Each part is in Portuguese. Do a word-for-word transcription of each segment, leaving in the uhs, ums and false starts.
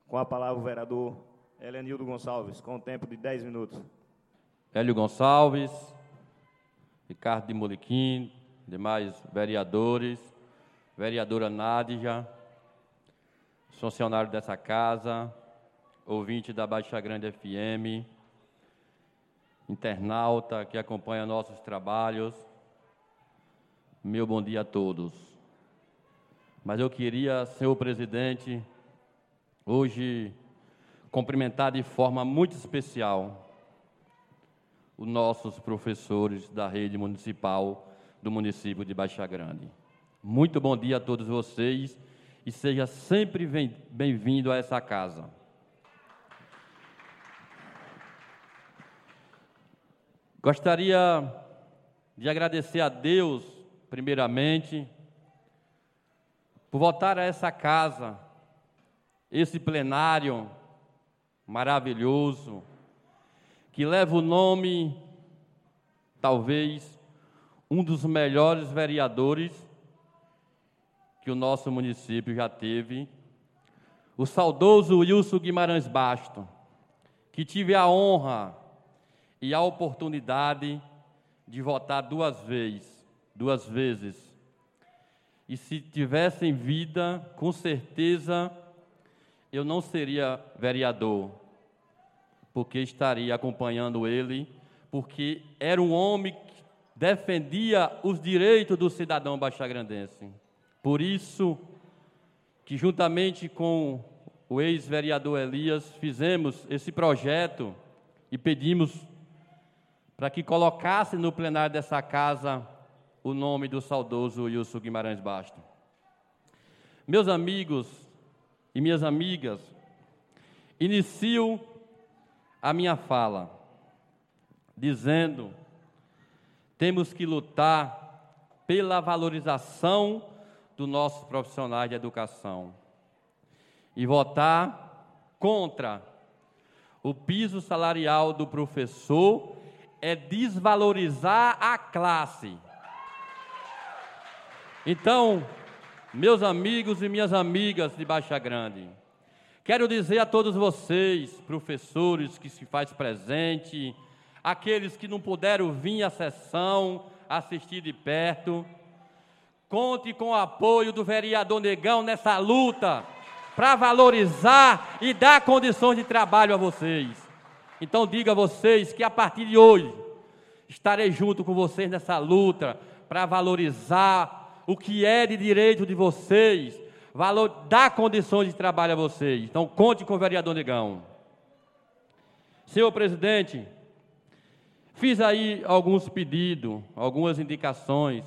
Com a palavra o vereador Helenildo Gonçalves, com o tempo de dez minutos. Hélio Gonçalves, Ricardo de Moliquim, demais vereadores, vereadora Nádia, funcionário dessa casa, ouvinte da Baixa Grande F M, internauta que acompanha nossos trabalhos, meu bom dia a todos. Mas eu queria, senhor presidente, hoje cumprimentar de forma muito especial os nossos professores da rede municipal do município de Baixa Grande. Muito bom dia a todos vocês e seja sempre bem-vindo a essa casa. Gostaria de agradecer a Deus, primeiramente, por voltar a essa casa, esse plenário maravilhoso, que leva o nome, talvez, um dos melhores vereadores que o nosso município já teve, o saudoso Wilson Guimarães Basto, que tive a honra e a oportunidade de votar duas vezes, duas vezes. E se tivesse em vida, com certeza, eu não seria vereador, porque estaria acompanhando ele, porque era um homem que defendia os direitos do cidadão baixagrandense. Por isso que, juntamente com o ex-vereador Elias, fizemos esse projeto e pedimos para que colocasse no plenário dessa casa o nome do saudoso Wilson Guimarães Basto. Meus amigos e minhas amigas, inicio a minha fala dizendo: temos que lutar pela valorização dos nossos profissionais de educação e votar contra o piso salarial do professor é desvalorizar a classe. Então, meus amigos e minhas amigas de Baixa Grande, quero dizer a todos vocês, professores que se faz presente, aqueles que não puderam vir à sessão, assistir de perto, conte com o apoio do vereador Negão nessa luta para valorizar e dar condições de trabalho a vocês. Então, digo a vocês que a partir de hoje estarei junto com vocês nessa luta para valorizar o que é de direito de vocês, valor, dar condições de trabalho a vocês. Então, conte com o vereador Negão. Senhor presidente, fiz aí alguns pedidos, algumas indicações.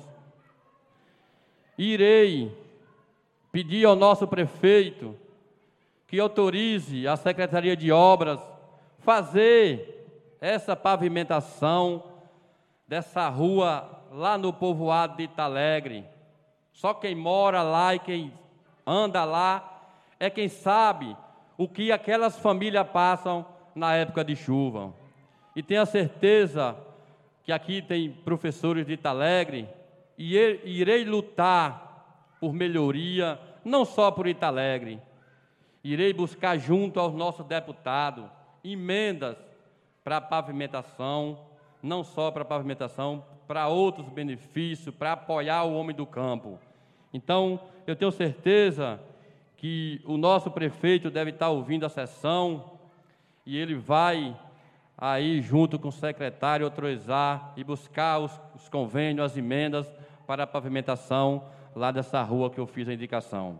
Irei pedir ao nosso prefeito que autorize a Secretaria de Obras fazer essa pavimentação dessa rua lá no povoado de Italegre. Só quem mora lá e quem anda lá é quem sabe o que aquelas famílias passam na época de chuva. E tenha certeza que aqui tem professores de Italegre e irei lutar por melhoria, não só por Italegre. Irei buscar junto aos nossos deputados emendas para a pavimentação, não só para a pavimentação, para outros benefícios, para apoiar o homem do campo. Então, eu tenho certeza que o nosso prefeito deve estar ouvindo a sessão e ele vai aí, junto com o secretário, autorizar e buscar os, os convênios, as emendas para a pavimentação lá dessa rua que eu fiz a indicação.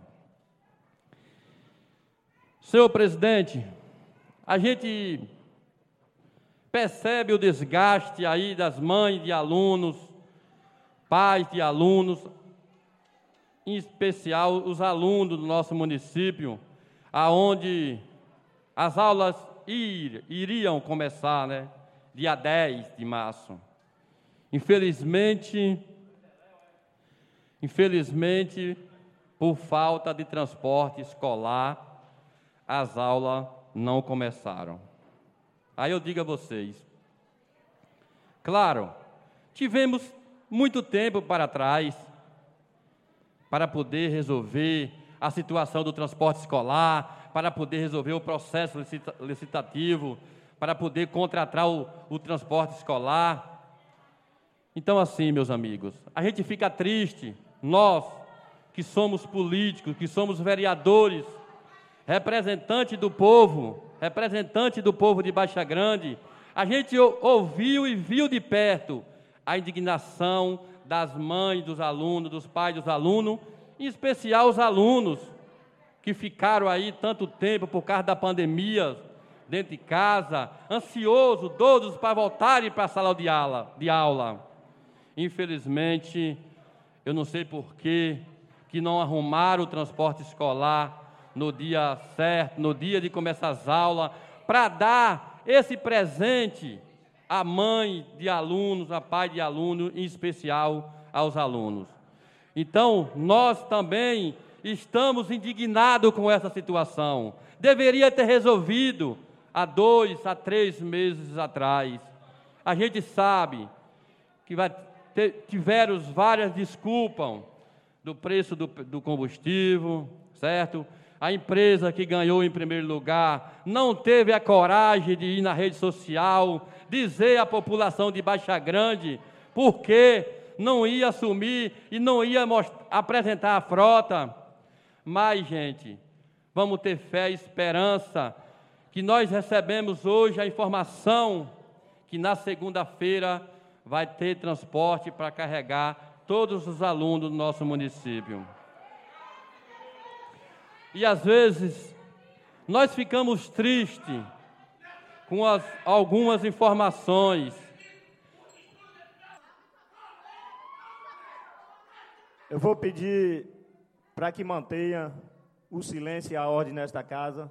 Senhor presidente, a gente percebe o desgaste aí das mães de alunos, pais de alunos, em especial os alunos do nosso município, aonde as aulas ir, iriam começar, né, dia dez de março. Infelizmente, infelizmente, por falta de transporte escolar, as aulas não começaram. Aí eu digo a vocês, claro, tivemos muito tempo para trás para poder resolver a situação do transporte escolar, para poder resolver o processo licita, licitativo, para poder contratar o, o transporte escolar. Então, assim, meus amigos, a gente fica triste, nós que somos políticos, que somos vereadores, representante do povo, representante do povo de Baixa Grande, a gente ouviu e viu de perto a indignação das mães dos alunos, dos pais dos alunos, em especial os alunos que ficaram aí tanto tempo por causa da pandemia, dentro de casa, ansiosos, todos para voltarem para a sala de aula, de aula. Infelizmente, eu não sei por quê, que não arrumaram o transporte escolar no dia certo, no dia de começar as aulas, para dar esse presente à mãe de alunos, a pai de alunos, em especial aos alunos. Então, nós também estamos indignados com essa situação. Deveria ter resolvido há dois, há três meses atrás. A gente sabe que vai ter, tiveram várias desculpas do preço do, do combustível, certo? A empresa que ganhou em primeiro lugar não teve a coragem de ir na rede social, dizer à população de Baixa Grande por que não ia assumir e não ia apresentar a frota. Mas, gente, vamos ter fé e esperança que nós recebemos hoje a informação que na segunda-feira vai ter transporte para carregar todos os alunos do nosso município. E às vezes nós ficamos tristes com as, algumas informações. Eu vou pedir para que mantenha o silêncio e a ordem nesta casa.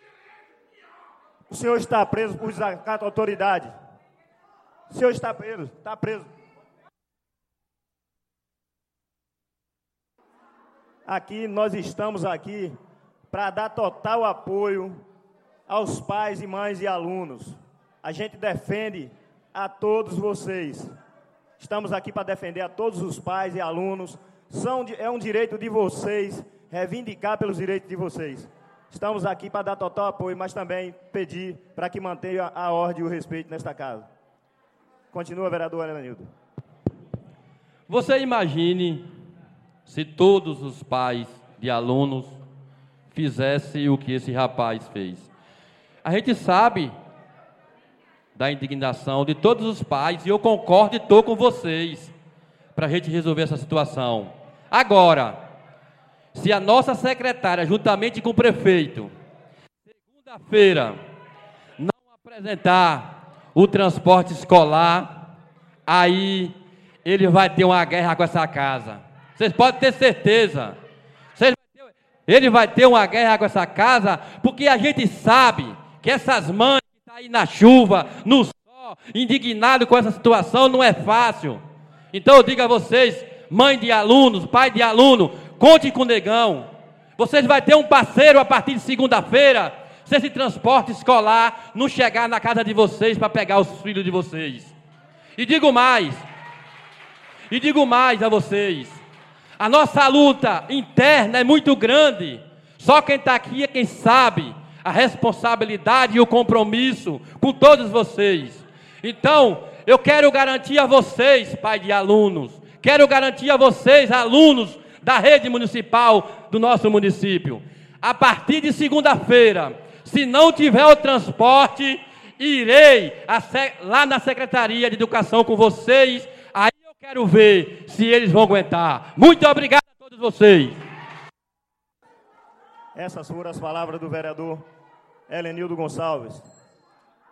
O senhor está preso por desacato à autoridade. O senhor está preso, está preso. Aqui, nós estamos aqui para dar total apoio aos pais e mães e alunos. A gente defende a todos vocês. Estamos aqui para defender a todos os pais e alunos. São, é um direito de vocês reivindicar pelos direitos de vocês. Estamos aqui para dar total apoio, mas também pedir para que mantenha a ordem e o respeito nesta casa. Continua, vereador Elenildo. Você imagine se todos os pais de alunos fizessem o que esse rapaz fez. A gente sabe da indignação de todos os pais, e eu concordo e estou com vocês para a gente resolver essa situação. Agora, se a nossa secretária, juntamente com o prefeito, segunda-feira, não apresentar o transporte escolar, aí ele vai ter uma guerra com essa casa. Vocês podem ter certeza. Vocês vai ter, ele vai ter uma guerra com essa casa, porque a gente sabe que essas mães que estão aí na chuva, no sol, indignadas com essa situação, não é fácil. Então eu digo a vocês, mãe de alunos, pai de aluno, conte com o Negão. Vocês vão ter um parceiro a partir de segunda-feira, se esse transporte escolar não chegar na casa de vocês para pegar os filhos de vocês. E digo mais, e digo mais a vocês, a nossa luta interna é muito grande, só quem está aqui é quem sabe a responsabilidade e o compromisso com todos vocês. Então, eu quero garantir a vocês, pai de alunos, quero garantir a vocês, alunos da rede municipal do nosso município, a partir de segunda-feira, se não tiver o transporte, irei lá na Secretaria de Educação com vocês, aí eu quero ver se eles vão aguentar. Muito obrigado a todos vocês. Essas foram as palavras do vereador Elenildo Gonçalves.